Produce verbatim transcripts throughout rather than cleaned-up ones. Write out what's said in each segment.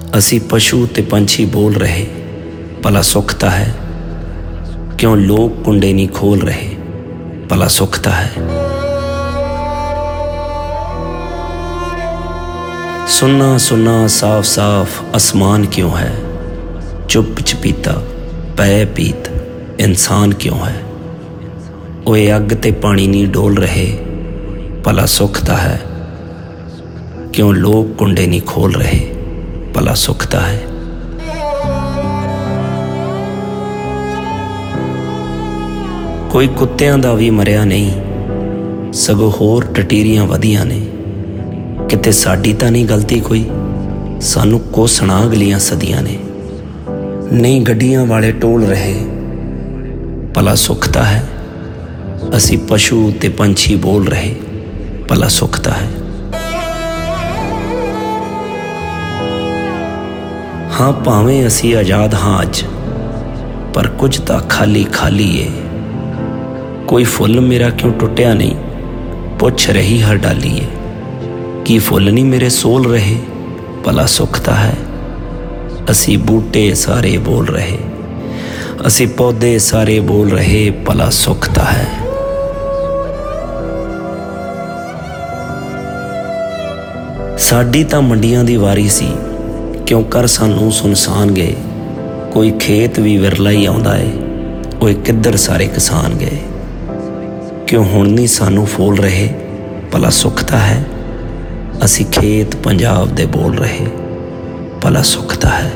ਅਸੀਂ ਪਸ਼ੂ ਤੇ ਪੰਛੀ ਬੋਲ ਰਹੇ, ਭਲਾ ਸੁੱਖ ਤਾਂ ਹੈ। ਕਿਉਂ ਲੋਕ ਕੁੰਡੇ ਨਹੀਂ ਖੋਲ ਰਹੇ, ਭਲਾ ਸੁੱਖ ਤਾਂ ਹੈ। ਸੁੰਨਾ ਸੁੰਨਾ ਸਾਫ ਸਾਫ ਅਸਮਾਨ ਕਿਉਂ ਹੈ, ਚੁੱਪ ਚਪੀਤਾ ਪੈ ਪੀਤ ਇਨਸਾਨ ਕਿਉਂ ਹੈ। ਓਏ ਅੱਗ ਤੇ ਪਾਣੀ ਨਹੀਂ ਡੋਲ ਰਹੇ, ਭਲਾ ਸੁੱਖ ਤਾਂ ਹੈ। ਕਿਉਂ ਲੋਕ ਕੁੰਡੇ ਨਹੀਂ ਖੋਲ ਰਹੇ, ਭਲਾ ਸੁੱਖ ਤਾਂ ਹੈ। ਕੋਈ ਕੁੱਤਿਆਂ ਦਾ ਵੀ ਮਰਿਆ ਨਹੀਂ, ਸਗੋਂ ਹੋਰ ਟਟੀਰੀਆਂ ਵਧੀਆਂ ਨੇ। ਕਿਤੇ ਸਾਡੀ ਤਾਂ ਨਹੀਂ ਗਲਤੀ ਕੋਈ, ਸਾਨੂੰ ਕੋਸਣਾ ਅਗਲੀਆਂ ਸਦੀਆਂ ਨੇ। ਨਹੀਂ ਗੱਡੀਆਂ ਵਾਲੇ ਟੋਲ ਰਹੇ, ਭਲਾ ਸੁੱਖ ਤਾਂ ਹੈ। ਅਸੀਂ ਪਸ਼ੂ ਤੇ ਪੰਛੀ ਬੋਲ ਰਹੇ, ਭਲਾ ਸੁੱਖ ਤਾਂ ਹੈ। ਹਾਂ ਭਾਵੇਂ ਅਸੀਂ ਆਜ਼ਾਦ ਹਾਂ ਅੱਜ, ਪਰ ਕੁਝ ਤਾਂ ਖਾਲੀ ਖਾਲੀ ਏ। ਕੋਈ ਫੁੱਲ ਮੇਰਾ ਕਿਉਂ ਟੁੱਟਿਆ ਨਹੀਂ, ਪੁੱਛ ਰਹੀ ਹਰ ਡਾਲੀ ਏ। ਕੀ ਫੁੱਲ ਨਹੀਂ ਮੇਰੇ ਸੋਲ ਰਹੇ, ਭਲਾ ਸੁੱਖ ਤਾਂ ਹੈ। ਅਸੀਂ ਬੂਟੇ ਸਾਰੇ ਬੋਲ ਰਹੇ, ਅਸੀਂ ਪੌਦੇ ਸਾਰੇ ਬੋਲ ਰਹੇ, ਭਲਾ ਸੁੱਖ ਤਾਂ ਹੈ। ਸਾਡੀ ਤਾਂ ਮੰਡੀਆਂ ਦੀ ਵਾਰੀ ਸੀ, ਕਿਉਂ ਕਰ ਸਾਨੂੰ ਸੁਨਸਾਨ ਗਏ। ਕੋਈ ਖੇਤ ਵੀ ਵਿਰਲਾ ਹੀ ਆਉਂਦਾ ਏ, ਓਏ ਕਿੱਧਰ ਸਾਰੇ ਕਿਸਾਨ ਗਏ। ਕਿਉਂ ਹੁਣ ਨਹੀਂ ਸਾਨੂੰ ਫੋਲ ਰਹੇ, ਭਲਾ ਸੁੱਖ ਤਾਂ ਹੈ। ਅਸੀਂ ਖੇਤ ਪੰਜਾਬ ਦੇ ਬੋਲ ਰਹੇ, ਭਲਾ ਸੁੱਖ ਤਾਂ ਹੈ।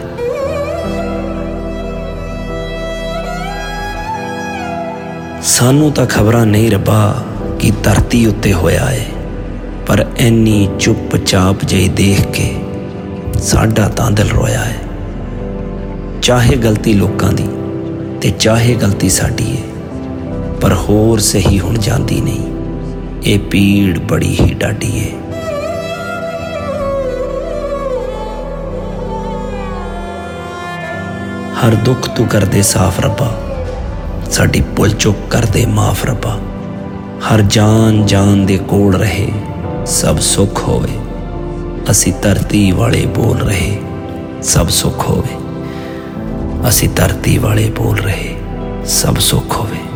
ਸਾਨੂੰ ਤਾਂ ਖਬਰਾਂ ਨਹੀਂ ਰੱਬਾ ਕਿ ਧਰਤੀ ਉੱਤੇ ਹੋਇਆ ਏ, ਪਰ ਇੰਨੀ ਚੁੱਪ ਚਾਪ ਜਿਹੀ ਦੇਖ ਕੇ ਸਾਡਾ ਤਾਂ ਦਿਲ ਰੋਇਆ ਹੈ। ਚਾਹੇ ਗਲਤੀ ਲੋਕਾਂ ਦੀ ਤੇ ਚਾਹੇ ਗਲਤੀ ਸਾਡੀ ਏ, ਪਰ ਹੋਰ ਸਹੀ ਹੁਣ ਜਾਂਦੀ ਨਹੀਂ। ਇਹ ਪੀੜ ਬੜੀ ਹੀ ਡਾਢੀ ਏ। ਹਰ ਦੁੱਖ ਤੂੰ ਕਰਦੇ ਸਾਫ਼ ਰੱਬਾ, ਸਾਡੀ ਭੁੱਲ ਚੁੱਕ ਕਰਦੇ ਮਾਫ਼ ਰੱਬਾ। ਹਰ ਜਾਨ ਜਾਨ ਦੇ ਕੋਲ ਰਹੇ, ਸਭ ਸੁੱਖ ਹੋਵੇ। ਅਸੀਂ ਧਰਤੀ ਵਾਲੇ ਬੋਲ ਰਹੇ, ਸਭ ਸੁੱਖ ਹੋਵੇ। ਅਸੀਂ ਧਰਤੀ ਵਾਲੇ ਬੋਲ ਰਹੇ, ਸਭ ਸੁੱਖ ਹੋਵੇ।